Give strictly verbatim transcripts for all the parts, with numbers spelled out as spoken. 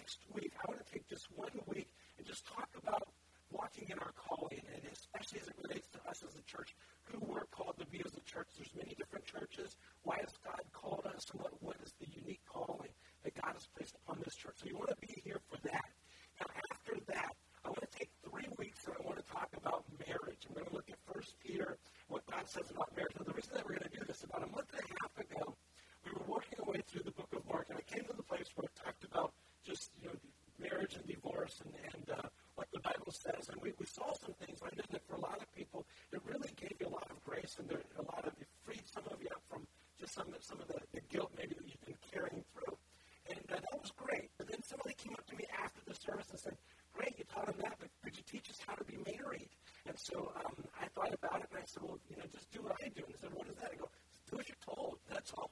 next week, I want to take just one week and just talk about walking in our calling, and especially as it relates to us as a church, who we're called to be as a church. There's many different churches. Why has God called us, and what, what is the unique calling that God has placed upon this church? So you want to be here for that. Now, after that, I want to take three weeks and I want to talk about marriage. I'm going to look at First Peter, what God says about marriage. Now, the reason that we're going to do this, about a month and a half ago, we were working our way through the book of Mark, and I came to the place where it talked about just, you know, marriage and divorce and, and uh, what the Bible says. And we, we saw some things. I know that for a lot of people, it really gave you a lot of grace, and there a lot of, it freed some of you up from just some, some of the, the guilt maybe that you've been carrying through. And uh, that was great. But then somebody came up to me after the service and said, great, you taught them that, but could you teach us how to be married? And so um, I thought about it, and I said, well, you know, just do what I do. And he said, what is that? I go, do what you're told. That's all.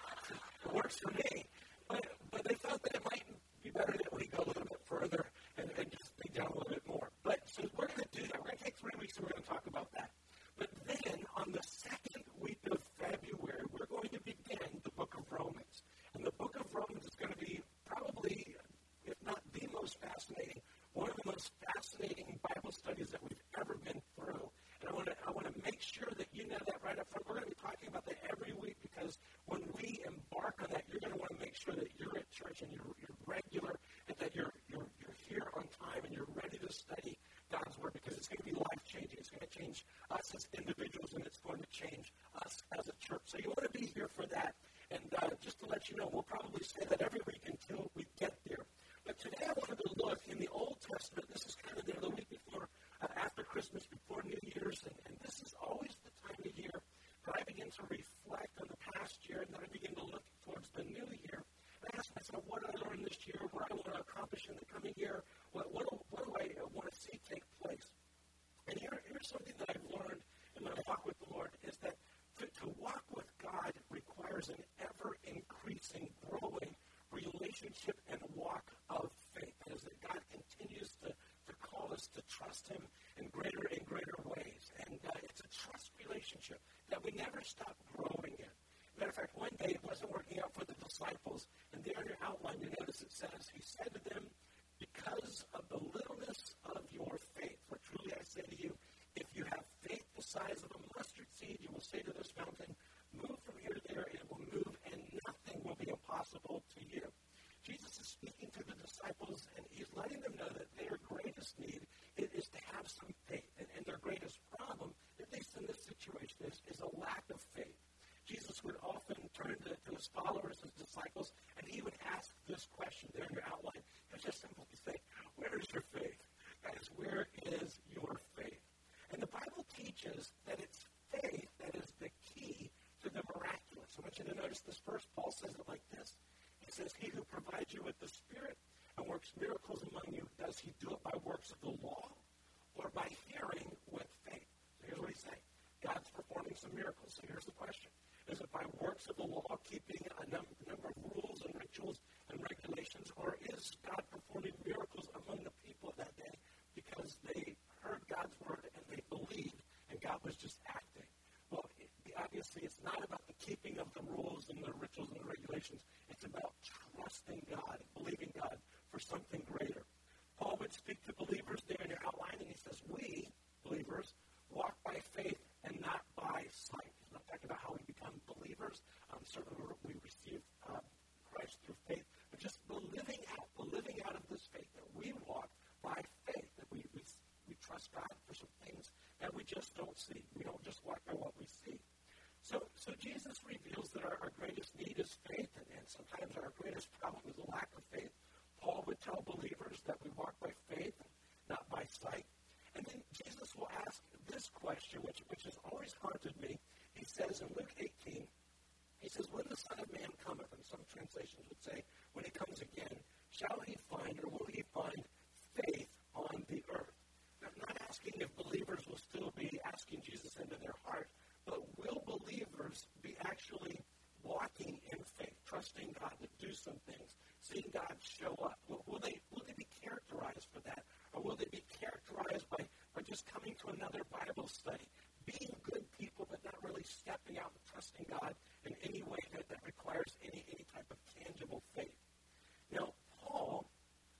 It works for me. But, but they felt that it might be better that we go a little bit further and, and just dig down a little bit more. But so we're going to do that. We're going to take three weeks, and we're going to talk about that. But then on the second week of February, we're going to begin the book of Romans. And the book of Romans is going to be probably, if not the most fascinating, one of the most fascinating Bible studies that we've ever been through. And I want to I want to make sure that you know that right up front. We're going to be talking about that every week, because when we embark on that, you're going to want to make sure that you're at church and you're, you're regular, and that you're, you're you're here on time and you're ready to study God's Word, because it's going to be life-changing. It's going to change us as individuals, and it's going to change us as a church. So you want to be here for that. And uh, just to let you know, we'll probably say that every week until we get there. But today I wanted to look in the Old Testament. This is kind of the, the week before, uh, after Christmas, before New Year's, and, and this is always the time of year that I begin to reflect on the past year, and then I begin to look towards the new year. And I ask myself, what did I learn this year? What do I want to accomplish in the coming year? What, what, do, what do I want to see take place? And here, here's something that I've learned in my walk with the Lord, is that to, to walk with God requires an ever-increasing, growing relationship and walk of faith. That is, that God continues to, to call us to trust Him in greater and greater ways. And uh, it's a trust relationship that we never stop growing in. Matter of fact, one day it wasn't working out for the disciples, and there in your outline, you notice it says, He said to them, because of the littleness of your faith, for truly I say to you, if you have faith the size of a mustard seed, you will say to this mountain, move from here to there, and it will move, and nothing will be impossible to you. Jesus is speaking to the disciples, and He's letting them know that their greatest need is to have some faith, and, and their greatest problem, at least in this situation, is, is a lack of faith. Jesus would often turn to, to His followers, His disciples, and He would ask this question there in your outline. He would just simply say, where is your faith? Guys, where is your faith? And the Bible teaches that it's faith that is the key to the miraculous. I want you to notice this verse. Paul says it like this. He says, He who provides you with the Spirit and works miracles among you, does He do it by works of the law or by hearing with faith? So here's what He's saying. God's performing some miracles. So here's the question. Is it by works of the law, keeping a num- number of rules and rituals and regulations, or is God performing miracles among the people of that day because they heard God's word and they believed and God was just acting? Well, it, obviously it's not about the keeping of the rules and the rituals and the regulations. It's about trusting God, believing God for something greater. Paul would speak to believers there in your outline, and he says, we, believers, walk by faith and not by sight. He's not talking about how we become believers. Um, certainly we receive uh, Christ through faith, but just the living out, the living out of this faith, that we walk by faith, that we, we, we trust God for some things that we just don't see. We don't just walk by what we see. So, so Jesus reveals that our, our greatest need is faith, and, and sometimes our greatest problem is a lack of faith. Paul would tell believers that we walk by faith and not by sight. And then Jesus will ask this question, which, which has always haunted me. He says in Luke eighteen, He says, when the Son of Man cometh, and some translations would say, when He comes again, shall He find, or will He find faith on the earth? Now, I'm not asking if believers will still be asking Jesus into their heart, but will believers be actually walking in faith, trusting God to do some things, seeing God show up? Will, will they will they be characterized for that? Or will they be characterized by, by just coming to another Bible study, being good people, but not really stepping out and trusting God in any way that, that requires any, any type of tangible faith? Now, Paul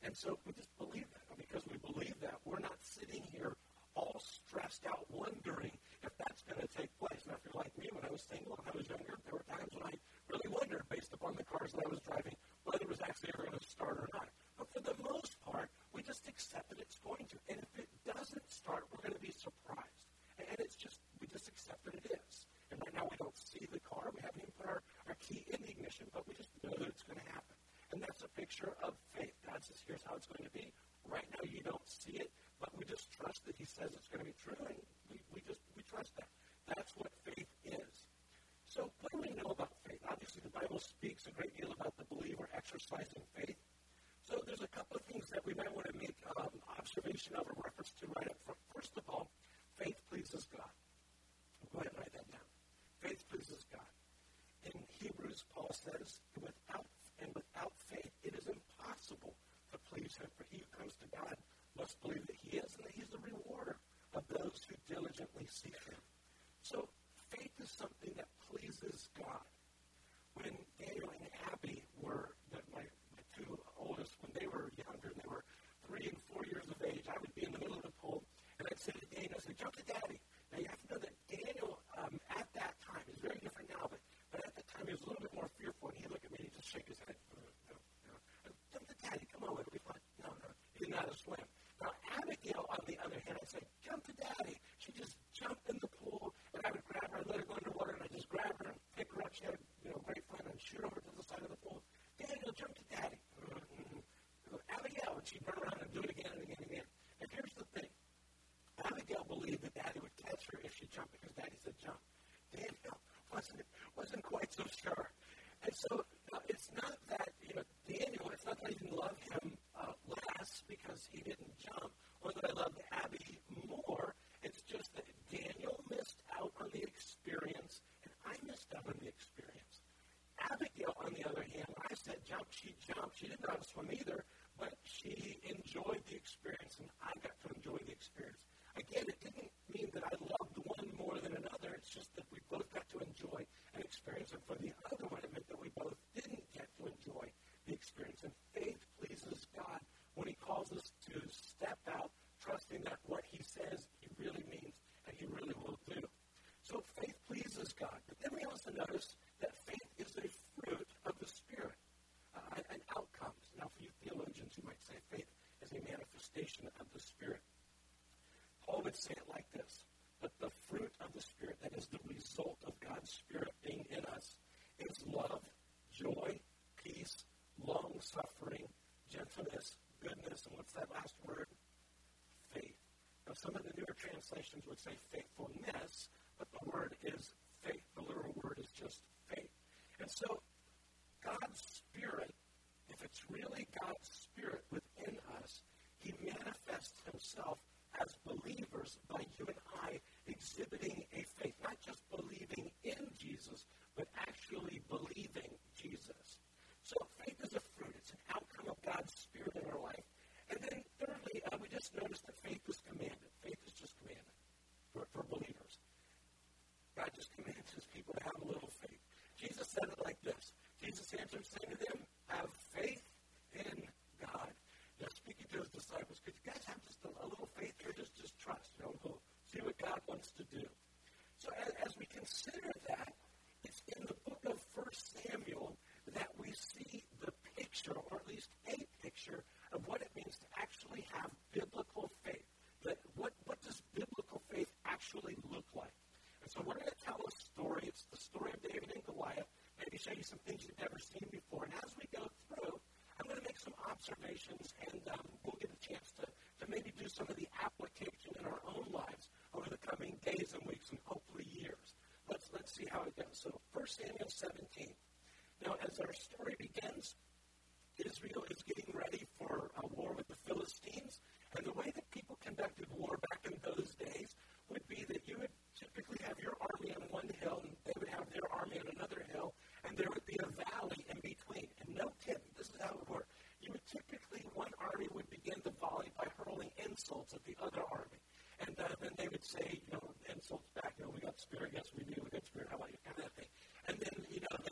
And so we just believe that. And because we believe that, we're not sitting here all stressed out wondering if that's going to take place. Now, if you're like me, when I was single and I was younger, there were times when I really wondered, based upon the cars that I was driving, whether it was actually ever going to start or not. But for the most part, we just accept that it's going to. And if it doesn't start, we're going to be surprised. And it's just, we just accept that it is. And right now we don't see the car. We haven't even put our, our key in the ignition, but we just know that it's going to happen. And that's a picture of faith. God says, here's how it's going to be. Right now you don't see it, but we just trust that he says it's going to be true, and we, we just we trust that. That's what faith is. So what do we know about faith? Obviously, the Bible speaks a great deal about the believer exercising faith. So there's a couple of things that we might want to make um, observation of or reference to right up front. First of all, faith pleases God. Go ahead and write that down. Faith pleases God. In Hebrews, Paul says, without and without faith, it is impossible to please him. For he who comes to God must believe that he is and that he's the rewarder of those who diligently seek him. So faith is something that pleases God. When Daniel and Abby were, the, my, my two oldest, when they were younger, and they were three and four years of age, I would be in the middle of the pool, and I'd say to Daniel, I'd say, jump to Daddy. Now you have to know that Daniel, um, at that time, is very different now, but, but at that time he was a little bit more fearful, and he'd look at me and he'd just shake his head. No, no, no. Jump to Daddy, come on, it'll be fun. No, no, he didn't know how to swim. Now Abigail, on the other hand, I'd say, jump to Daddy. She'd just jump in the pool, and I would grab her and let her go underwater, and I'd just grab her and pick her up. She had, you know, great fun, and shoot over to the side of the pool. Daniel, jump to Daddy. Mm-hmm. Abigail, and she'd run around and do it again and again and again. And here's the thing. Abigail believed that Daddy would catch her if she jumped because Daddy said jump. Daniel wasn't, wasn't quite so sure. And so uh, it's not that, you know, Daniel, it's not that I didn't love him uh, less because he didn't jump, or that I loved Abby more. It's just that Daniel missed out on the experience, and I missed out on the experience. Abigail, on the other hand, when I said jump, she jumped. She didn't know how to swim either, but she enjoyed the experience, and I got to enjoy the experience. Again, it didn't mean that I loved one more than another. It's just that we both got to enjoy an experience. And for the other one, it meant that we both didn't get to enjoy the experience. And faith pleases God when he calls us to step out, trusting that what he says he really means and he really will do. So faith pleases God. But then we also notice that faith is a fruit of the Spirit, uh, an outcome. Now, for you theologians, you might say faith is a manifestation of the Spirit. Paul would say it like this, but the fruit of the Spirit, that is the result of God's Spirit being in us, is love, joy, peace, long-suffering, gentleness, goodness, and what's that last word? Faith. Now, some of the newer translations would say faithfulness, but the word is faith. The literal word is just faith. And so, God's Spirit, if it's really God's Spirit within us, he manifests himself as believers by you and I exhibiting a faith, not just believing in Jesus, but actually believing Jesus. So faith is a fruit. It's an outcome of God's Spirit in our life. And then thirdly, uh, we just noticed that faith is commanded. Faith is just commanded for, for believers. God just commands his people to have a little faith. Jesus said it like this. Jesus answered, saying to them, have faith in God. Now, speaking to his disciples, could you guys have just a, a little faith here? Just, just trust. You know, we'll see what God wants to do. So as, as we consider that, it's in the book of First Samuel that we see the picture, or at least a picture, of what it means to actually have biblical faith. That what, what does biblical faith actually look like? And so we're going to tell a story. It's the story of David and Goliath. Maybe show you some things you've never seen before. And as we go through, I'm going to make some observations, and um, we'll get a chance to, to maybe do some of the application in our own lives over the coming days and weeks and hopefully years. Let's let's see how it goes. So First Samuel seventeen. Now, as our story begins, Israel is getting ready for a war with the Philistines, and the way that people conducted war back in those days would be that you would typically have your army on one hill, and they would have their army on another hill, and there would be a valley in between. And no kidding, this is how it would work. You would typically, one army would begin the volley by hurling insults at the other army. And uh, then they would say, you know, insults back, you know, we got spirit, yes we do, we got spirit, how about you, kind of that thing. And then, you know,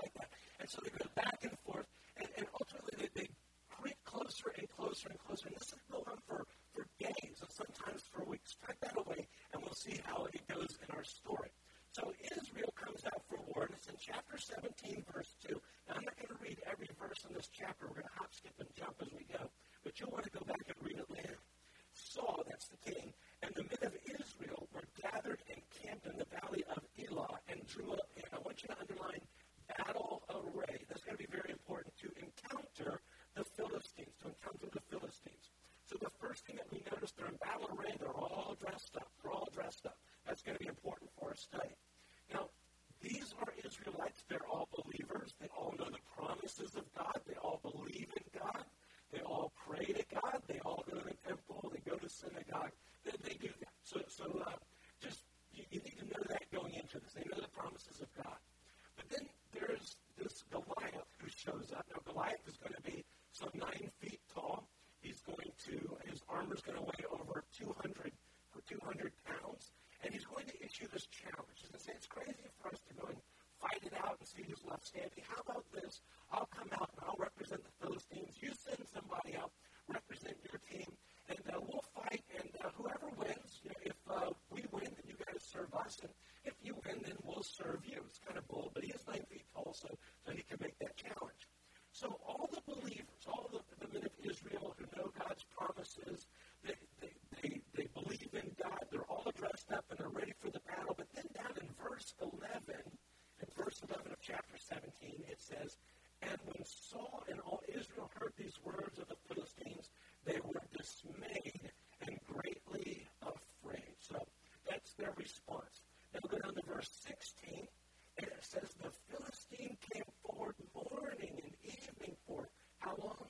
like that. And so they go back and forth, and, and ultimately they, they creep closer and closer and closer. And this is going on for, for days, and sometimes for weeks. Type that away, and we'll see how it goes in our story. So Israel comes out for war, and it's in chapter seventeen, verse two. Now, I'm not going to read every verse in this chapter. We're going to hop, skip, and jump as we go. But you'll want to go back and read it later. Saul, that's the king, and the men of Israel were gathered and camped in the valley of Elah and drew up. And I want you to underline battle array. That's going to be very important to encounter the Philistines, to encounter the Philistines. So the first thing that we notice, they're in battle array. They're all dressed up. They're all dressed up. That's going to be important for our study. Now, these are Israelites. They're all believers. They all know the promises of God. They all believe in God. They all pray to God. They all go to the temple. They go to synagogue. They, they do that. So, so uh, just you, you need to know that going into this. They know the promises of God. But then there's this Goliath who shows up. Now, Goliath is going to be some nine feet tall. He's going to, his armor is going to weigh over two hundred, two hundred pounds. And he's going to issue this challenge. He's going to say, it's crazy for us to go and fight it out and see who's left standing. How about this? I'll come out and I'll represent the Philistines. You send somebody out, represent your team, and uh, we'll fight. And uh, whoever wins, you know, if uh, we win, then you guys serve us. And if you win, then we'll serve you. It's kind of bold, but he is nine feet tall, so, so he can make that challenge. So all the believers, all the, the men of Israel who know God's promises, they, they, they, they believe in God. They're all dressed up and they're ready for the battle. But then down in verse eleven, in verse eleven of chapter seventeen, it says, and when Saul and all Israel heard these words of the Philistines, they were dismayed and greatly afraid. So that's their response. Now go down to verse sixteen, and it says, the Philistine came forward morning and evening for how long?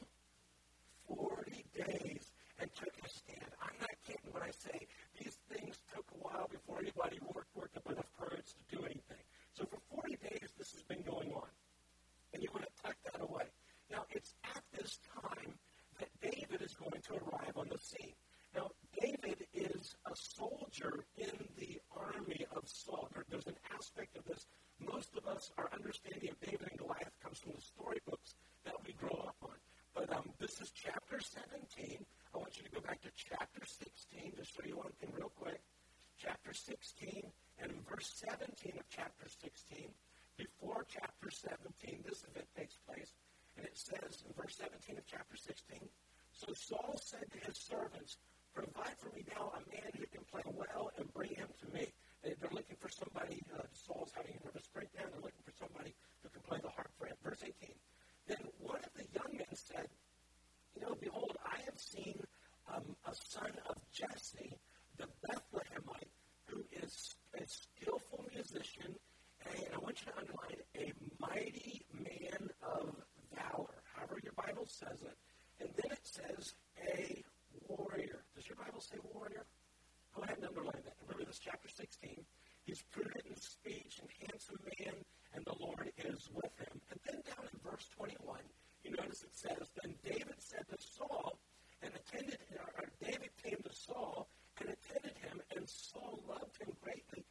Forty days, and took a stand. I'm not kidding when I say these things took a while before anybody worked, worked up enough courage to do anything. So for forty days, this has been going on. And you want to tuck that away. Now, it's at this time that David is going to arrive on the scene. Now, David is a soldier in the army of Saul. There, there's an aspect of this. Most of us, our understanding of David and Goliath comes from the storybooks that we grow up on. But um, this is chapter seventeen. I want you to go back to chapter sixteen, just show you one thing real quick. Chapter sixteen, and in verse seventeen of chapter sixteen, before chapter seventeen, this event takes place. And it says in verse seventeen of chapter sixteen, so Saul said to his servants, provide for me now a man who can play well and bring him to me. They, they're looking for somebody, uh, Saul's having a nervous breakdown. They're looking for somebody who can play the harp for him. Verse eighteen, then one of the young men said, you know, behold, I have seen um, a son of Jesse, the Bethlehemite, who is a skillful musician, and I want you to underline, a mighty man of valor, however your Bible says it. And then it says a warrior. Does your Bible say warrior? Go ahead and underline that. Remember this, chapter sixteen. He's prudent in speech and handsome man, and the Lord is with him. And then down in verse twenty-one, you notice it says, then David said to Saul, and attended, or David came to Saul and attended him, and Saul loved him greatly,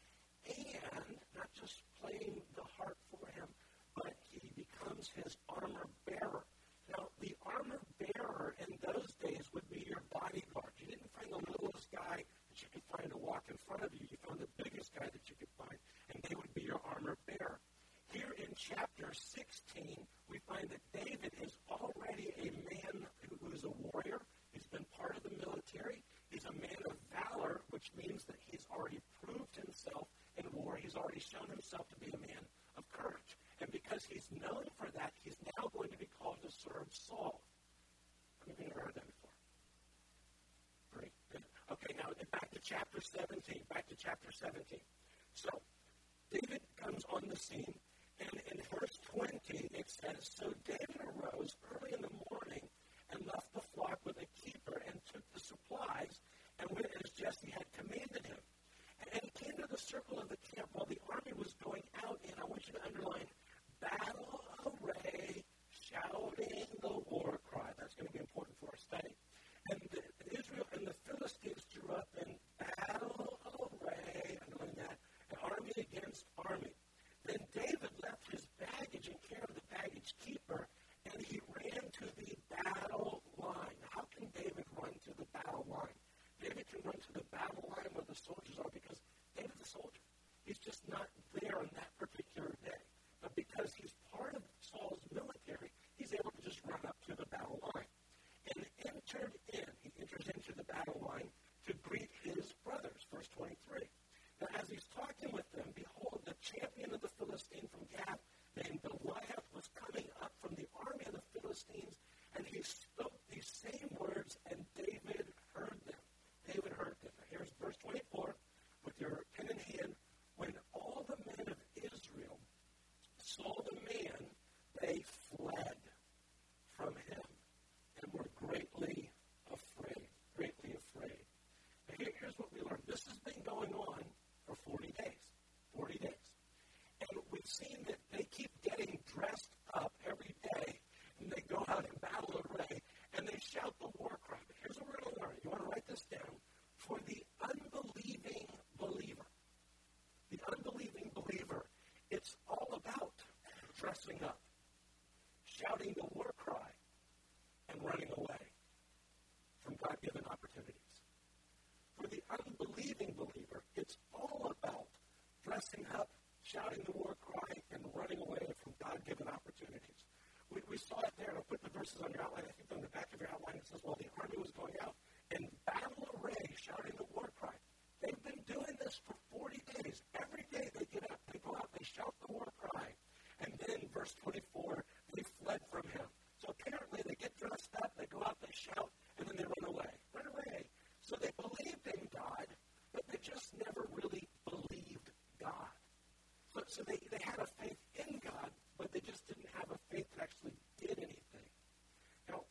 and not just playing the harp for him, but he becomes his armor bearer. Now, the armor bearer in those days would be your bodyguard. You didn't find the littlest guy that you could find to walk in front of you. You found the biggest guy that you could find, and they would be your armor bearer. Here in chapter sixteen, we find that David is already a man who is a warrior. He's been part of the military. He's a man of valor, which means that he's already proved himself in war. He's already shown himself to be a man of courage. And because he's known for that, he's now going to be called to serve Saul. I've never heard that before. Great. Good. Okay, now back to chapter seventeen. Back to chapter seventeen. So, David comes on the scene, and in verse twenty, it says, so David arose early in the morning and left the flock with a keeper and took the supplies and went as Jesse had commanded him. And he came to the circle of the camp while the army was going out, and I want you to underline, battle array, shouting the war cry. That's going to be important for our study. And the, Israel and the Philistines drew up in battle array, underline that, an army against army. Then David dressing up, shouting the war cry, and running away from God-given opportunities. For the unbelieving believer, it's all about dressing up, shouting the war cry, and running away from God-given opportunities. We, we saw it there. I'll put the verses on your outline. I think on the back of your outline it says, well, the army was going out in battle array, shouting the war cry. They've been doing this for forty days. Every day they get up, they go out, they shout the war cry. And then, verse twenty-four, they fled from him. So apparently they get dressed up, they go out, they shout, and then they run away. Run away. So they believed in God, but they just never really believed God. So, so they, they had a faith in God, but they just didn't have a faith that actually did anything. Now,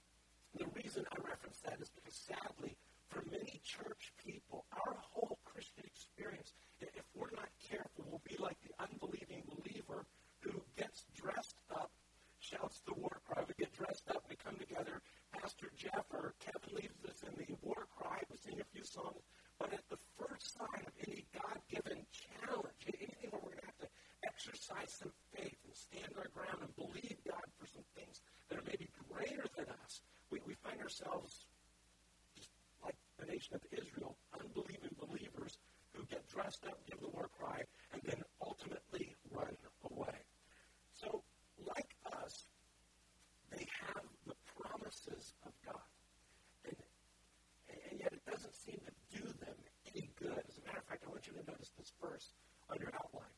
the reason I reference that is because sadly, for many church people, our whole Christian experience, if we're not careful, will be like the unbelieving believer who gets dressed up, shouts the war cry. We get dressed up, we come together. Pastor Jeff or Kevin leads us in the war cry. We sing a few songs. But at the first sign of any God-given challenge, anything where we're going to have to exercise some faith and stand our ground and believe God for some things that are maybe greater than us, we, we find ourselves just like the nation of Israel, unbelieving believers who get dressed up, give the war cry, and then ultimately run away. So, like us, they have the promises of God. And, and yet it doesn't seem to do them any good. As a matter of fact, I want you to notice this verse on your outline.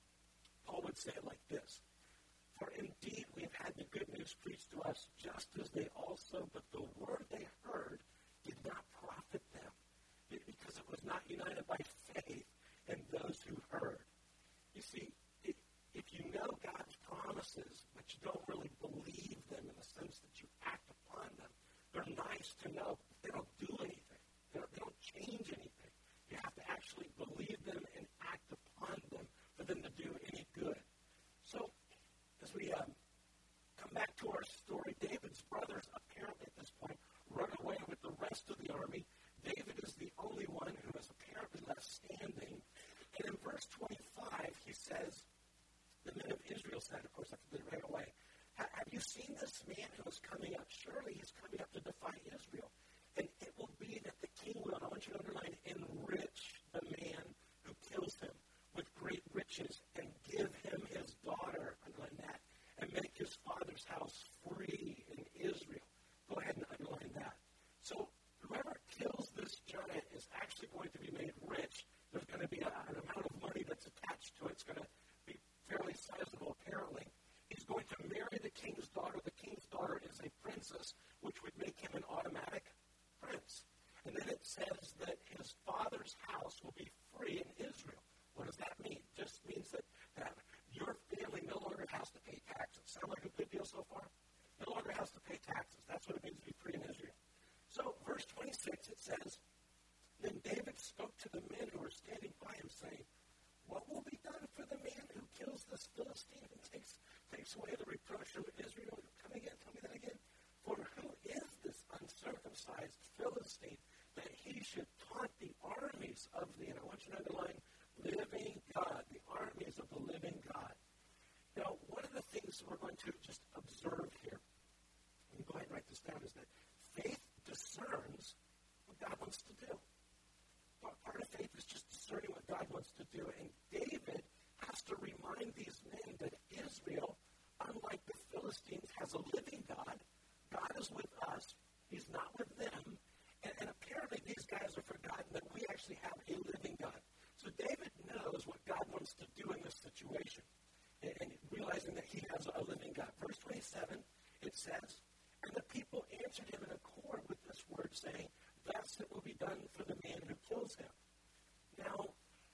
Paul would say it like this. For indeed we have had the good news preached to us, just as they also, but the word they heard did not profit them, because it was not united by faith in those who heard. You see, if, if you know God's promises, but you don't really believe them in the sense that you act upon them, they're nice to know, but they don't do anything. They don't, they don't change anything. You have to actually believe them and act upon them for them to do any good. So, as we um, come back to our story, David's brothers apparently at this point run away with the rest of the army. David is the only one who is apparently left standing. And in verse twenty-five, he says, the men of Israel said, of course, after they ran away, have you seen this man who is coming up? Surely he's coming up to defy Israel. And it will be that the king will, and I want you to underline, enrich the man who kills him with great riches and give him his daughter, underline that, and make his father's house free in Israel. Go ahead and underline that. So whoever kills this giant is actually going to be made rich. There's going to be a, an amount of money that's attached to it. It's going to be fairly sizable, apparently. He's going to marry the king's daughter. The king's daughter is a princess, which would make him an automatic prince. And then it says that his father's house will be free in Israel. What does that mean? It just means that, that your family no longer has to pay taxes. Sound like a good deal so far? No longer has to pay taxes. That's what it means to be free in Israel. So, verse twenty-six, it says, then David spoke to the men who were standing by him, saying, what will be done for the man who kills this Philistine and takes, takes away the reproach from Israel? Come again, tell me that again. For who is this uncircumcised Philistine that he should taunt the armies of the, and I want you to underline, living God, the armies of the living God. Now, one of the things we're going to just observe here, and go ahead and write this down, is that faith discerns what God wants to do. Part of faith is just discerning what God wants to do. And David has to remind these men that Israel, unlike the Philistines, has a living God. God is with us. He's not with them. And, and apparently these guys have forgotten that we actually have a living God. So David knows what God wants to do in this situation. And, and realizing that he has a living God. Verse twenty-seven, it says, and the people answered him in accord with this word, saying, thus it will be done for the man who kills him. Now,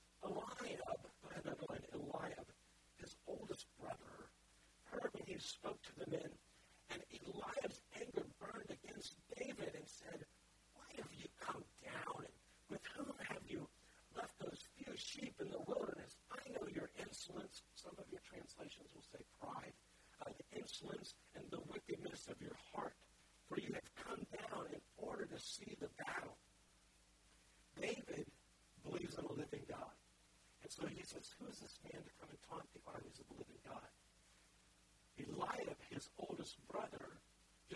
Eliab, go ahead and underline Eliab, his oldest brother, heard when he spoke to the men, and Eliab's anger burned against David and said, why have you come down, and with whom have you left those few sheep in the wilderness? I know your insolence. Some of your translations will say pride. Uh, the insolence and the wickedness of your heart, for you have come down in order to see the battle. David believes in a living God. And so he says, who is this man to come and taunt the armies of the living God?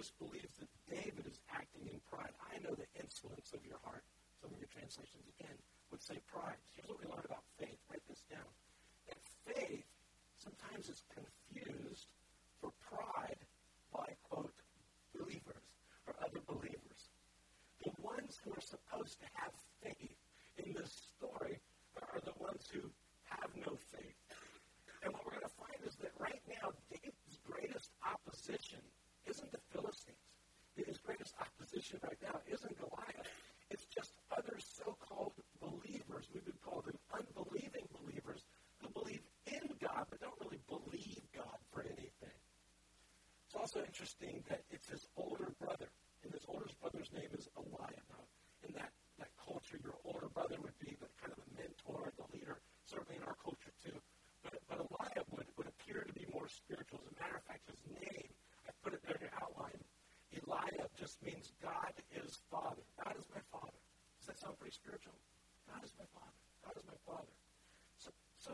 just believes that David is acting in pride. I know the insolence of your heart. Some of your translations, again, would say pride. Here's what we learn about faith. Write this down. That faith sometimes is confused for pride by, quote, believers or other believers. The ones who are supposed to have faith in this story are the ones who have no faith. And what we're going to find is that right now, David's greatest opposition isn't the Philistines. His greatest opposition right now isn't Goliath. It's just other so-called believers. We would call them unbelieving believers who believe in God but don't really believe God for anything. It's also interesting that it's his older brother, and his older brother's name is Eliab. Now, in that, that culture, your older brother would be the kind of the mentor, the leader, certainly in our culture too. But, but Eliab would, would appear to be more spiritual. As a matter of fact, his name, I put it there to outline, Eliab just means God is Father. God is my Father. Does that sound pretty spiritual? God is my Father. God is my Father. So, so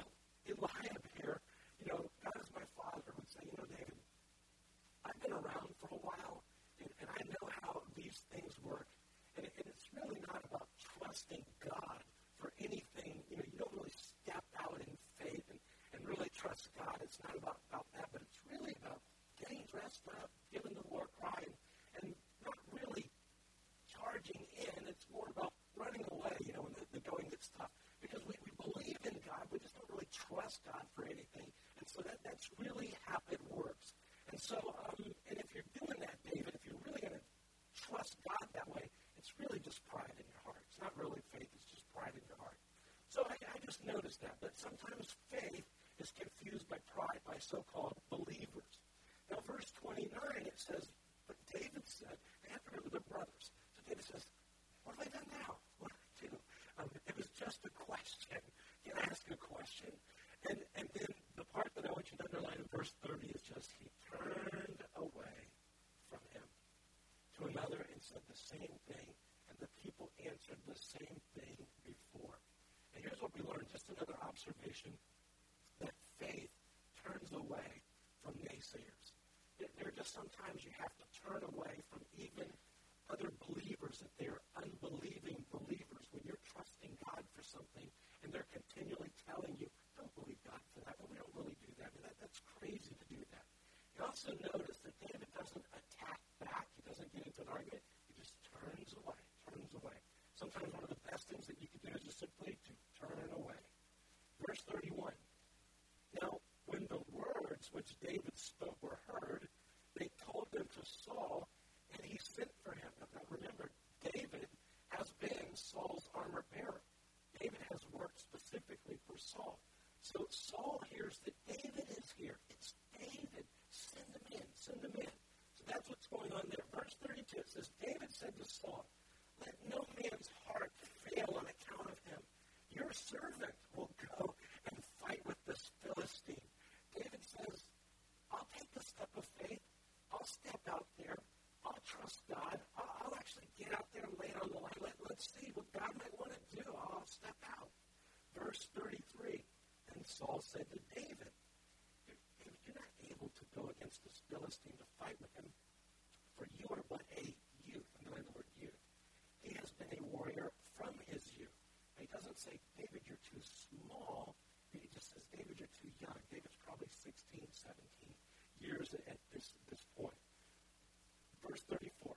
Eliab here, you know, God is my Father, would say, you know, David, I've been around for a while, and, and I know how these things work. And, and it's really not about trusting God for anything. You know, you don't really step out in faith and, and really trust God. It's not about, about that, but it's really about getting dressed up, giving the war cry, and, and not really charging in. It's more about running away, you know, when the, the going gets tough. Because we, we believe in God, we just don't really trust God for anything. And so that, that's really how it works. And so, um, and if you're doing that, David, if you're really going to trust God that way, it's really just pride in your heart. It's not really faith, it's just pride in your heart. So I, I just noticed that, that sometimes faith is confused by pride by so-called believers. Now, verse twenty-nine, it says, but David said, they have to remember their brothers. So David says, what have I done now? What did I do? Um, it was just a question. Can I ask a question? And, and then the part that I want you to underline in verse thirty is just, he turned away from him to another and said the same thing, and the people answered the same thing before. And here's what we learned, just another observation, that faith turns away from naysayers. There are just sometimes you have to turn away from even other believers, that they are unbelieving believers. When you're trusting God for something and they're continually telling you, don't believe God for that, but we don't really do that. I mean, that that's crazy to do that. You also notice that David doesn't attack back. He doesn't get into an argument. He just turns away, turns away. Sometimes one of the best things that you can do is just simply to turn away. Verse thirty-one. Now, when the words which David spoke were heard, they told them to Saul, and he sent for him. Now, remember, David has been Saul's armor bearer. David has worked specifically for Saul. So Saul hears that David is here. It's David. Send him in. Send him in. So that's what's going on there. Verse thirty-two, it says, David said to Saul, let no man's heart fail on account of him. Your servant will go and fight with this Philistine. David says, I'll take the step of faith. I'll step out there. I'll trust God. I'll, I'll actually get out there and lay it on the line. Let, let's see what God might want to do. I'll step out. Verse thirty-three, and Saul said to David, David, you're not able to go against this Philistine to fight with him, for you are but a youth. Underline the word youth. He has been a warrior from his youth. Now, he doesn't say, David, you're too small. He just says, David, you're too young. David's probably sixteen, seventeen years at this, this point. Verse thirty-four.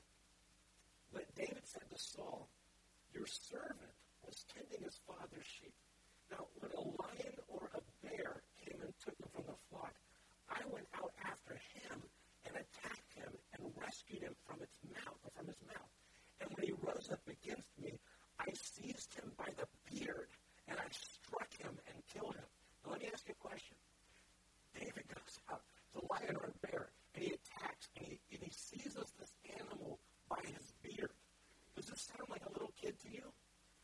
But David said to Saul, your servant was tending his father's sheep. Now, when a lion or a bear came and took him from the flock, I went out after him and attacked him and rescued him from its mouth, or from his mouth. And when he rose up against me, I seized him by the beard and I struck him and killed him. Now, let me ask you a question. David goes out, the lion or a bear, and he attacks, and he, and he seizes this animal by his beard. Does this sound like a little kid to you?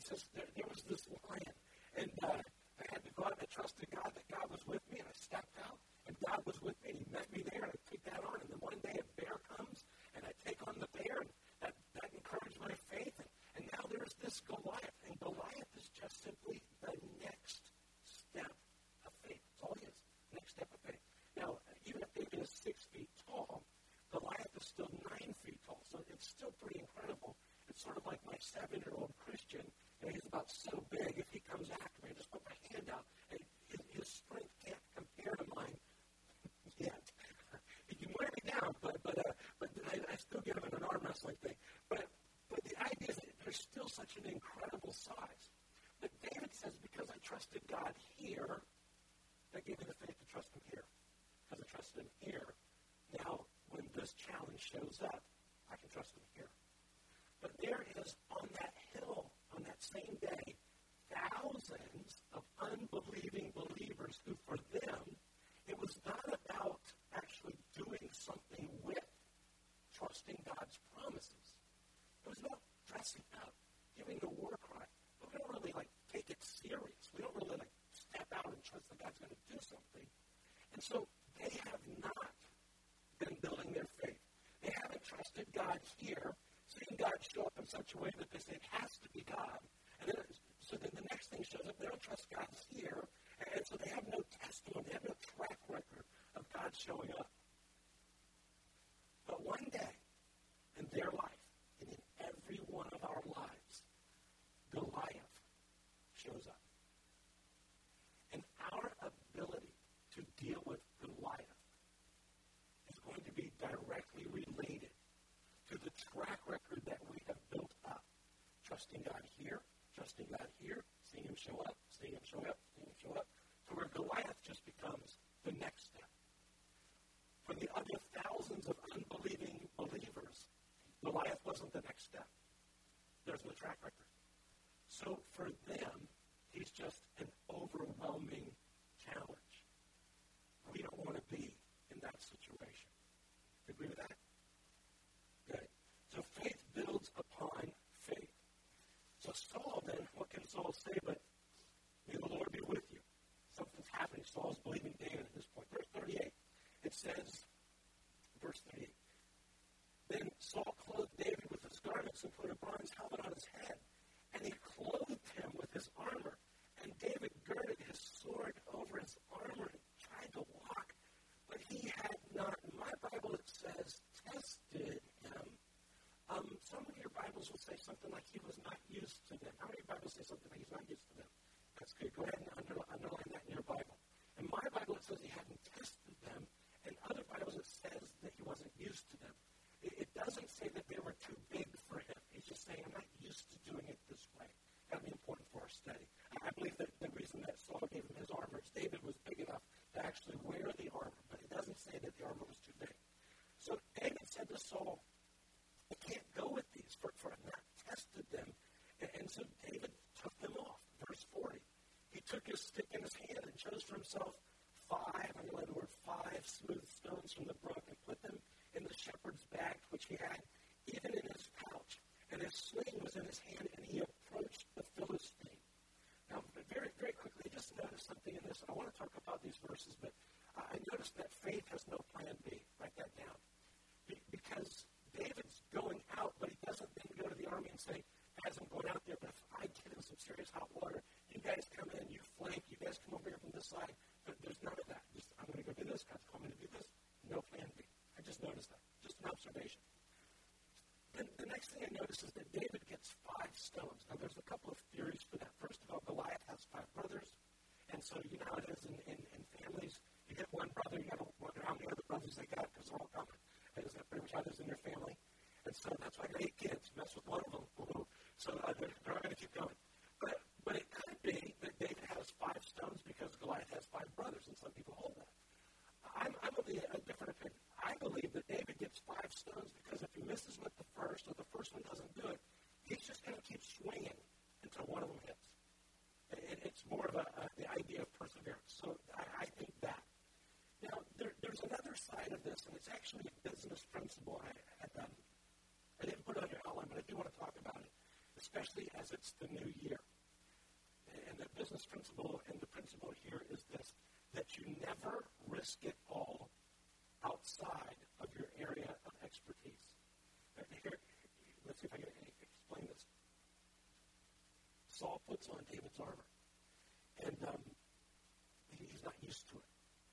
just, there, there was this lion, and uh, I had to go out and I trusted God that God was with me, and I stepped out, and God was with me, and he met me there, and I took that on, and then one day a bear comes, and I take on the bear, and that, that encouraged my faith, and, and now there's this Goliath, and Goliath is just simply the next step of faith. That's all he is, next step of faith. Now, even if David is six feet tall, Goliath is still nine feet tall, so it's still pretty incredible. It's sort of like my seven-year-old Christian, and he's about so big, if he comes after me, I just put my hand out, and his, his strength can't compare to mine yet. He can wear me down, but but uh, but I, I still get him in an arm wrestling thing. But, but the idea is that there's still such an incredible size. But David says, because I trusted God here, that gave me the faith to trust him here. Because I trusted him here, now when this challenge shows up, I can trust him here. But there is, on that hill, on that same day, thousands of unbelieving believers who, for them, it was not about actually doing something with trusting God's promises. It was about dressing up, giving the war cry. But we don't really, like, take it serious. We don't really, like, step out and trust that God's going to do something. And so they have not been building their faith. They haven't trusted God here, seeing God show up in such a way that they say it has to be God. And then, so then the next thing shows up, they don't trust God's here, and so they have no testimony, they have no track record of God showing up. But one day, in their life, and in every one of our lives, Goliath shows up. And our ability to deal with Goliath is going to be directly related to the track record that we have built up. Trusting God here, trusting God here, seeing him show up, seeing him show up, seeing him show up, to where Goliath just becomes the next step. For the other thousands of unbelieving believers, Goliath wasn't the next step. There's no track record. So for them, he's just an overwhelming challenge. We don't want to be in that situation. Agree with that? Good. So faith builds upon faith. So Saul then, what can Saul say but, may the Lord be with you? Something's happening. Saul's believing David at this point. Verse thirty-eight, it says, verse thirty-eight, then Saul clothed David with his garments and put a bronze helmet on his head, and he clothed him with his armor. And David girded his sword over his armor and tried to walk, but he had not, in my Bible it says, tested him. Um, some of your Bibles will say something like he was not used to them. How many Bibles say something like he's not used to them? That's good. Go ahead and under, underline that in your Bible. In my Bible it says he hadn't tested them. In other Bibles it says that he wasn't used to them. It, it doesn't say that they were too big for him. He's just saying, I'm not used to doing it this way. That would be important for our study. I believe that the reason that Saul gave him his armor is David was big enough to actually wear the armor, but it doesn't say that the armor was too big. So David said to Saul, I can't go with these, for, for I've not tested them. And, and so David took them off. Verse forty. He took his stick in his hand and chose for himself five, underline the word five, smooth stones from the brook and put them in the shepherd's bag, which he had even in his pouch. And his sling was in his hand, and he approached the Philistine. Now, very, very quickly, I just noticed something in this. I want to talk about these verses, but uh, I noticed that faith has no plan B. Write that down. Be- because David's going out, but he doesn't then go to the army and say, guys, I'm going out there, but if I get in some serious hot water, you guys come in, you flank, you guys come over here from this side. But there's none of that. Just, I'm going to go do this. God's calling me to do this. No plan B. I just noticed that. Just an observation. Then the next thing I noticed is that David gets five stones. Now, there's a couple of theories for that. First of all, Goliath has five brothers. And so, you know how it is in, in, in families. You get one brother, you got to wonder how many other brothers they got because they're all coming. And is that pretty much how it is in your family? And so that's why I got eight kids. Mess with one of them. Woo-hoo. So uh, they're, they're all going to keep going. But, but it could be that David has five stones because Goliath has five brothers, and some people hold that. I'm, I'm of the, a different opinion. I believe that David gets five stones because if he misses with the first or the first one doesn't do it, he's just going to keep swinging until one of them hits. It, it's more of a, a, the idea of perseverance. So I, I think that. Now, there, there's another side of this, and it's actually a business principle. I, I, um, I didn't put it on your outline, but I do want to talk about it, especially as because it's the new year. And the business principle and the principle here is this, that you never risk it all outside of your area of expertise. Here, let's see if I can explain this. Saul puts on David's armor, and um, he's not used to it.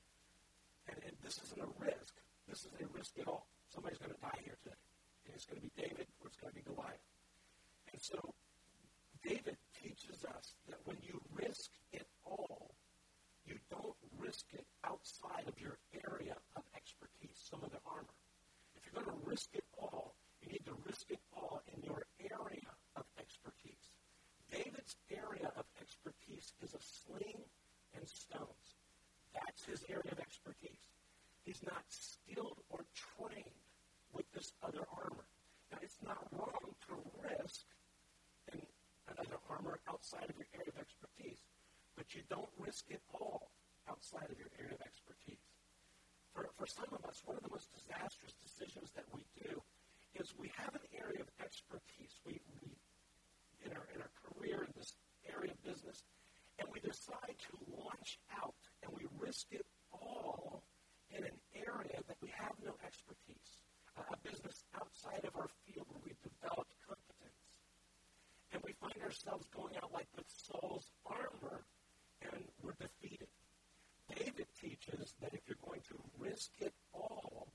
And, and this isn't a risk. This is a risk at all. Somebody's going to die here today. And it's going to be David or it's going to be Goliath. And so David teaches us that when you risk it all, you don't risk it outside of your area of expertise, some of the armor. If you're going to risk it all, you need to risk it all in your area of expertise. David's area of expertise is a sling and stones. That's his area of expertise. He's not skilled or trained with this other armor. Now, it's not wrong to risk an, another armor outside of your area of expertise, but you don't risk it all outside of your area of expertise. For, for some of us, one of the most disastrous decisions that we do is we have an area of expertise. We, we in our in our career, in this area of business, and we decide to launch out, and we risk it all in an area that we have no expertise, uh, a business outside of our field where we've developed competence. And we find ourselves going out like with Saul's armor, and we're defeated. David teaches that if you're going to risk it all,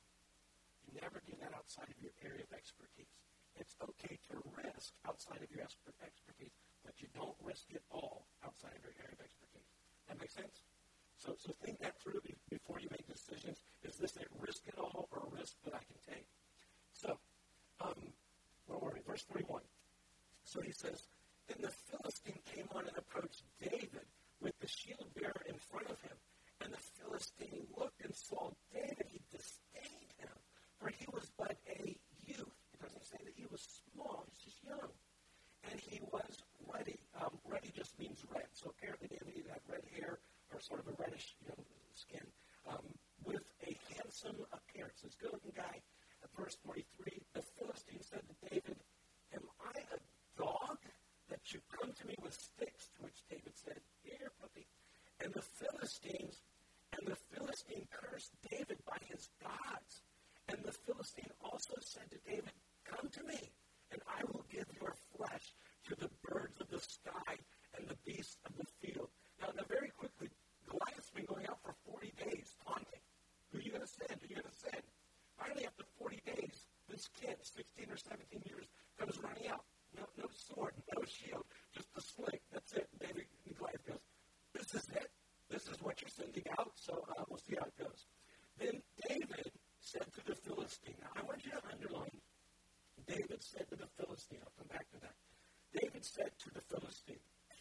you never do that outside of your area of expertise. It's okay to risk outside of your expertise, but you don't risk it all outside of your area of expertise. That makes sense? So, so think that through before you make decisions. Is this a risk it all or a risk that I can take? So, um, where were we? Verse thirty-one. So he says, then the Philistine came on and approached David with the shield bearer in front of him. And the Philistine looked and saw David. He disdained him, for he was but a youth. It doesn't say that he was small. He's just young. And he was ruddy. Um, ruddy just means red. So apparently David either had red hair or sort of a reddish, you know, skin, um, with a handsome appearance. This good-looking guy. At verse forty-three, the Philistine said to David, am I a dog that you come to me with sticks? To which David said, here, puppy. And the Philistines, and the Philistine cursed David by his gods. And the Philistine also said to David, come to me, and I will give your flesh to the birds of the sky and the beasts of the field. Now, now very quickly, Goliath's been going out for forty days taunting. Who are you going to send? Who are you going to send? Finally, after forty days, this kid, sixteen or seventeen years, comes running out. No, no sword, no shield, just a sling. That's it. David and Goliath goes, this is it. This is what you're sending out, so uh, we'll see how it goes. Then David said to the Philistine, now I want you to underline, David said to the Philistine, I'll come back to that. David said to the Philistine,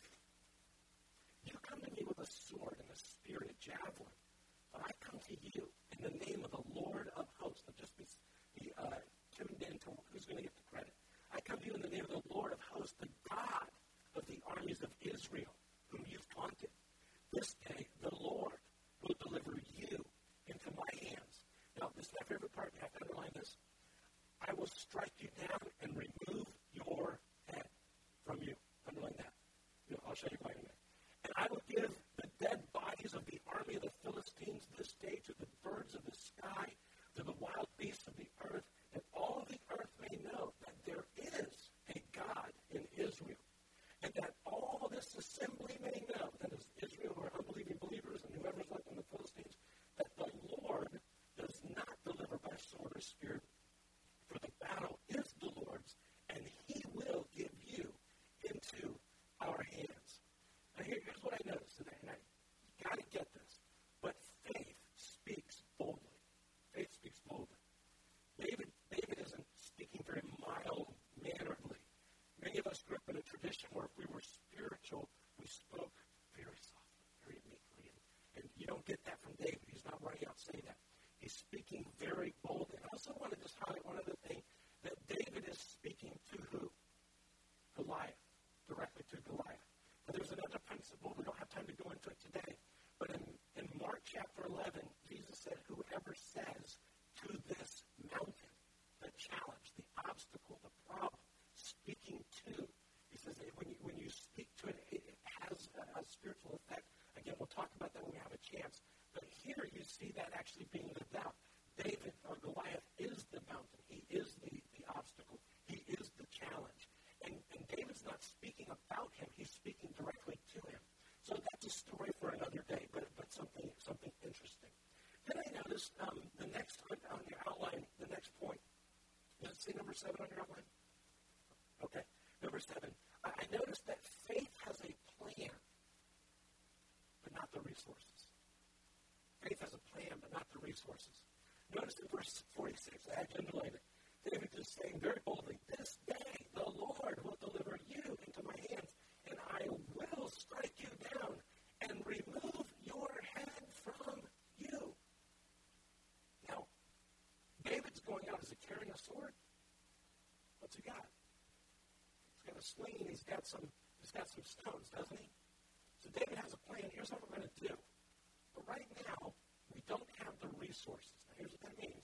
you come to me with a sword and a spear and a javelin, but I come to you in the name of the Lord of hosts. Now just be, be uh, tuned in to who's going to get the credit. I come to you in the name of the Lord of hosts, the God of the armies of Israel, whom you've taunted. This day the Lord will deliver you into my hands. Now, this is my favorite part. You have to underline this. I will strike you down and remove your head from you. Underline that. You know, I'll show you why in a minute. And I will give the dead bodies of the army of the Philistines this day to the birds of the sky, to the wild beasts of the earth, that all the earth may know that there is a God in Israel, and that all this assembly may know, that is Israel who are unbelieving believers and whoever's left in the Philistines, that the Lord does not deliver by sword or spear, for the battle is the Lord's, and he will give you into our hands. Now here, here's what I noticed today, and I got to get this, but faith speaks boldly. Faith speaks boldly. David, David isn't speaking very mild-manneredly. Many of us grew up in a tradition where if we were spiritual, we spoke very softly, very meekly. And, and you don't get that from David. He's not running out saying that. He's speaking very boldly. I also want to just highlight one other thing, that David is speaking to who? Goliath, directly to Goliath. But there's another principle. We don't have time to go into it today. But in, in Mark chapter eleven, Jesus said, whoever says to this mountain, the challenge, the obstacle, the problem, speaking to, he says, seven on your outline? Okay. Number seven. I, I noticed that faith has a plan, but not the resources. Faith has a plan, but not the resources. Notice in verse forty-six, I had to underline it. David is saying very boldly, this day the Lord will deliver you into my hands, and I will strike you down and remove your head from you. Now, David's going out. Is he carrying a sword? What's he got? He's got a sling. He's got some. He's got some stones, doesn't he? So David has a plan. Here's what we're going to do. But right now, we don't have the resources. Now, here's what that means.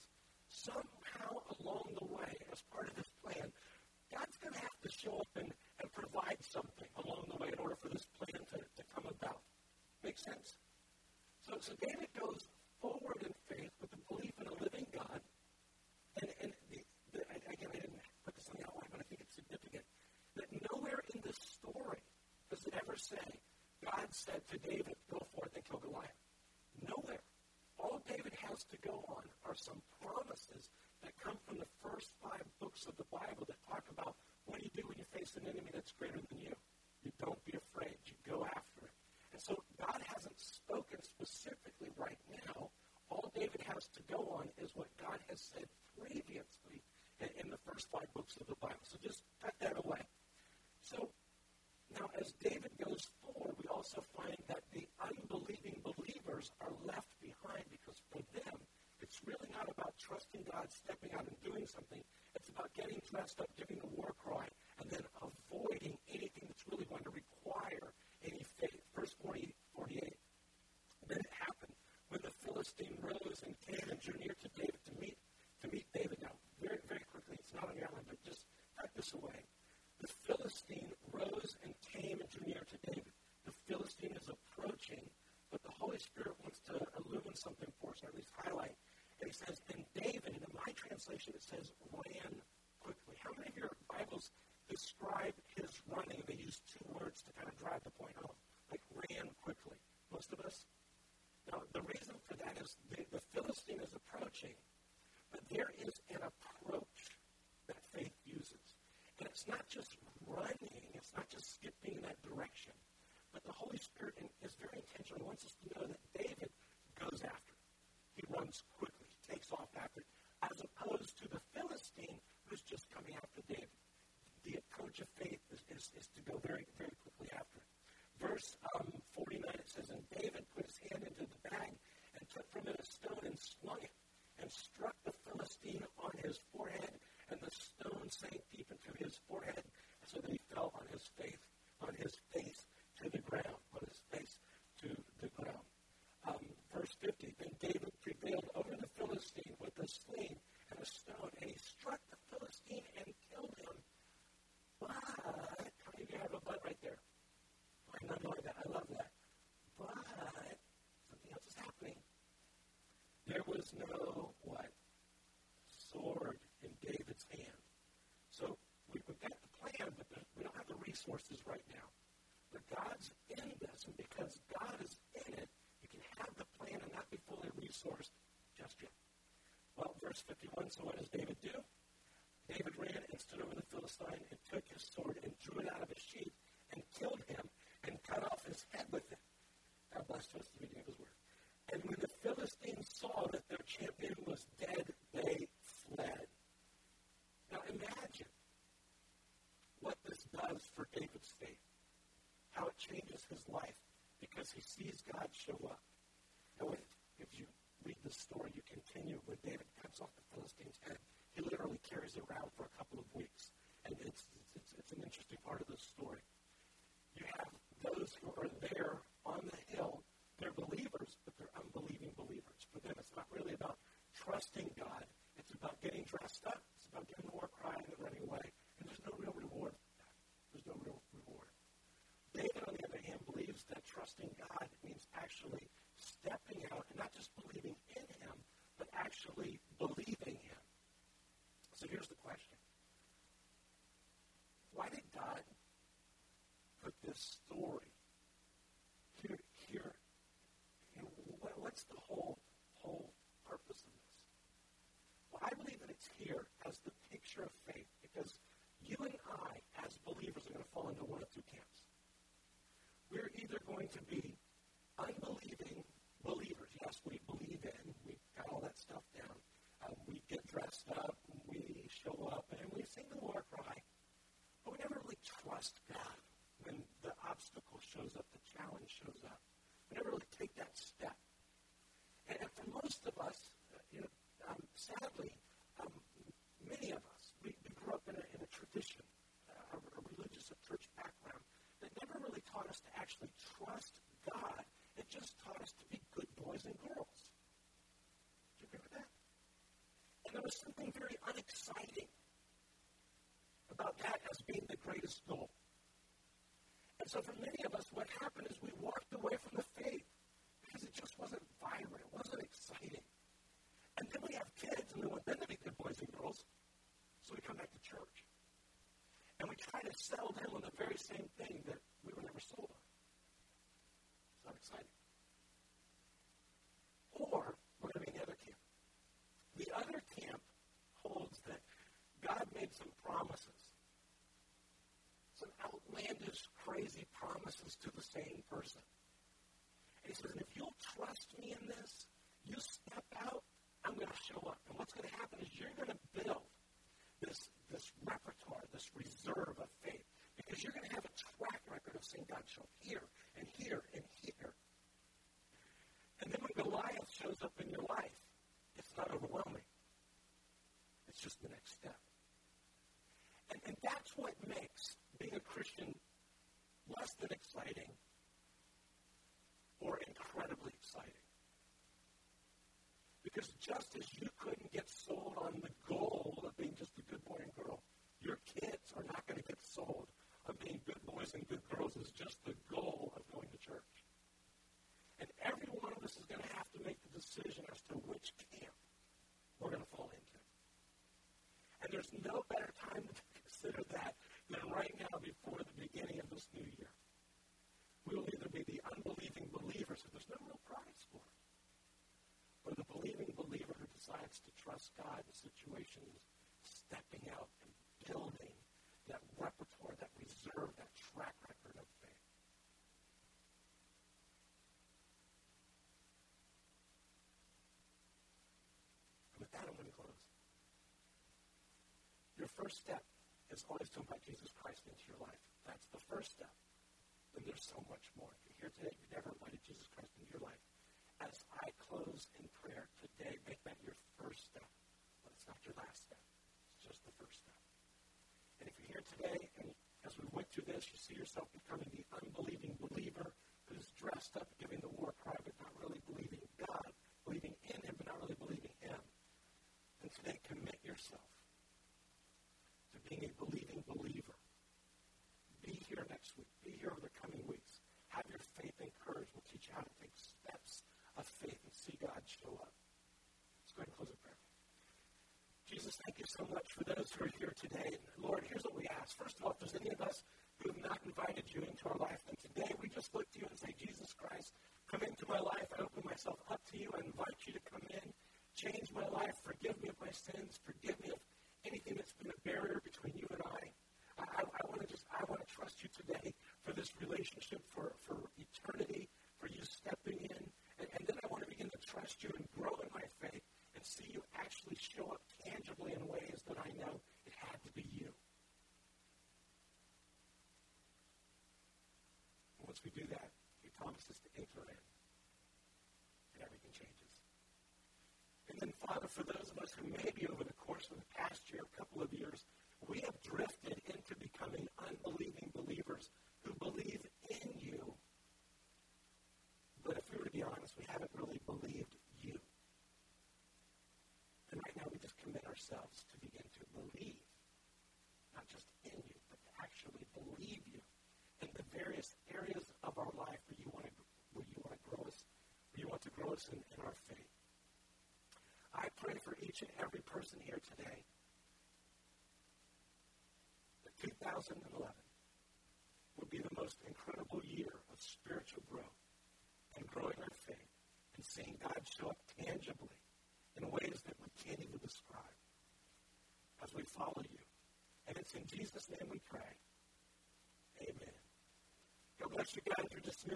Somehow along the way, as part of this plan, God's going to have to show up and, and provide something along the way in order for this plan to, to come about. Make sense? So, so David goes forward in faith with the belief in a living God. And, and the, the, again, I didn't put this on the outline, but I think it's significant. That nowhere in this story does it ever say, God said to David, go forth and kill Goliath. Nowhere. All David has to go on are some promises that come from the first five books of the Bible that talk about what do you do when you face an enemy that's greater than you. You don't be afraid. You go after it. And so God hasn't spoken specifically right now. All David has to go on is what God has said previously in, in the first five books of the Bible. So just cut that away. So now as David goes forward, we also find that the unbelieving believers are left behind because for them, it's really not about trusting God, stepping out and doing something. It's about getting dressed up, giving a war cry, and then avoiding anything that's really going to require any faith. Verse forty, forty-eight. Then it happened when the Philistine rose and came and drew near to David to meet to meet David. Now, very, very quickly, it's not on your outline, but just tuck this away. The Philistine rose and came and drew near to David. The Philistine is approaching, but the Holy Spirit wants to illumine something for us, or at least highlight. And he says, and David, and in my translation it says, ran quickly. How many of your Bibles describe his running? They use two words to kind of drive the point home, like ran quickly. Most of us. Now, the reason for that is the, the Philistine is approaching, but there is an approach that faith uses. And it's not just running, it's not just skipping in that direction, but the Holy Spirit is very intentional. He wants us to know that David goes after it. He runs quickly. He takes off after it, as opposed to the Philistine who's just coming after David. The approach of faith is, is, is to go very, very quickly after it. Verse um, forty-nine, it says, and David put his hand into the bag and took from it a stone and slung it and struck the Philistine on his forehead, and the stone sank deep into his forehead, so that he fell on his face, on his face to the ground, on his face to the ground. Um, verse fifty, then David prevailed over the Philistine with a sling and a stone, and he struck the Philistine and killed him. But, how many of you have a but right there? I underline that. I love that. But, something else is happening. There was no, what? Sword in David's hand. So, we, we've got the plan, but the, we don't have the resources right now. But God's in this, and because God is in it, you can have the plan and not be fully resourced just yet. Well, verse fifty-one, so what does David do? David ran and stood over the Philistine and took his sword and drew it out of his sheath and killed him and cut off his head with it. God bless us the reading of his word. And when the Philistines saw that their champion was dead, they fled. Now imagine what this does for David's faith. How it changes his life because he sees God show up. And when, if you read the story, you continue when David cuts off the Philistine's head. He literally carries it around for a couple of weeks. And it's, it's, it's an interesting part of the story. You have those who are there on the hill. They're believers, but they're unbelieving believers. For them, it's not really about trusting God. It's about getting dressed up. It's about getting the war cry and running away. And there's no real reward for that. There's no real reward. David, on the other hand, believes that trusting God means actually stepping out and not just believing in him, but actually believing him. So here's the question. Why did God put this story here? here you know, what, what's the whole, whole purpose of this? Well, I believe that it's here as the picture measure of faith, because you and I, as believers, are going to fall into one of two camps. We're either going to be unbelieving believers. Yes, we believe in, we got all that stuff down. Uh, we get dressed up, we show up, and we sing the war cry, but we never really trust God when the obstacle shows up, the challenge shows up. We never really take that step. And, and for most of us, uh, you know, um, sadly, um, many of us, we, we grew up in a, in a tradition, uh, a, a religious, a church background that never really taught us to actually trust God. It just taught us to be good boys and girls. Do you agree with that? And there was something very unexciting about that as being the greatest goal. And so for many of us, what happened is we walked away from the faith because it just wasn't vibrant. It wasn't exciting. And then we have kids, and we want them to be good boys and girls, so we come back to church. And we try to sell them on the very same thing that we were never sold on. It's not exciting. Or we're going to be in the other camp. The other camp holds that God made some promises, some outlandish, crazy promises to the same person. And he says, if you'll trust me in this, you step out, I'm going to show up. And what's going to happen is you're going to build this, this repertoire, this reserve of faith, because you're going to have a track record of seeing God show up here and here and here. And then when Goliath shows up in your life, it's not overwhelming. It's just the next step. And, and that's what makes being a Christian less than exciting or incredibly exciting. Because just as you couldn't get sold on the goal of being just a good boy and girl, your kids are not going to get sold on being good boys and good girls as just the goal of going to church. And every one of us is going to have to make the decision as to which camp we're going to fall into. And there's no better time to consider that than right now before the beginning of this new year. We will either be the unbelieving believers who there's no real prize for, or the believing believer who decides to trust God in situations, stepping out and building that repertoire, that reserve, that track record of faith. And with that, I'm going to close. Your first step is always to invite Jesus Christ into your life. That's the first step. Then there's so much more. If you're here today, you've never invited Jesus Christ into your life. As I close in prayer today, make that your first step. But it's not your last step. It's just the first step. And if you're here today, and as we went through this, you see yourself becoming the unbelieving believer who's dressed up, giving the war cry, but not really believing God, believing in Him, but not really believing Him, then today commit yourself to being a believing believer. Be here next week. Be here over the coming weeks. Have your faith encouraged. We'll teach you how to take steps of faith and see God show up. Let's go ahead and close in prayer. Jesus, thank you so much for those who are here today. And Lord, here's what we ask. First of all, if there's any of us who have not invited you into our life, then today we just look to you and say, Jesus Christ, come into my life. I open myself up to you. I invite you to come in. Change my life. Forgive me of my sins. Forgive me of anything that's been a barrier between you and I. I, I, I want to just, I want to trust you today for this relationship, for, for eternity, for you stepping in. And, and then I want to begin to trust you and grow in my faith and see you actually show up tangibly in ways that I know it had to be you. And once we do that, he promises to enter in, and everything changes. And then, Father, for those of us who maybe over the course of the past year, a couple of years, we have drifted into becoming unbelieving believers who believe in you. But if we were to be honest, we haven't really believed you. And right now we just commit ourselves to begin to believe, not just in you, but to actually believe you in the various areas of our life where you want to, where you want to grow us, where you want to grow us in, in our faith. I pray for each and every person here today that two thousand eleven would be the most incredible year of spiritual growth and growing our faith and seeing God show up tangibly in ways that we can't even describe. I as we follow you. And it's in Jesus' name we pray. Amen. God bless you guys. You're dismissed.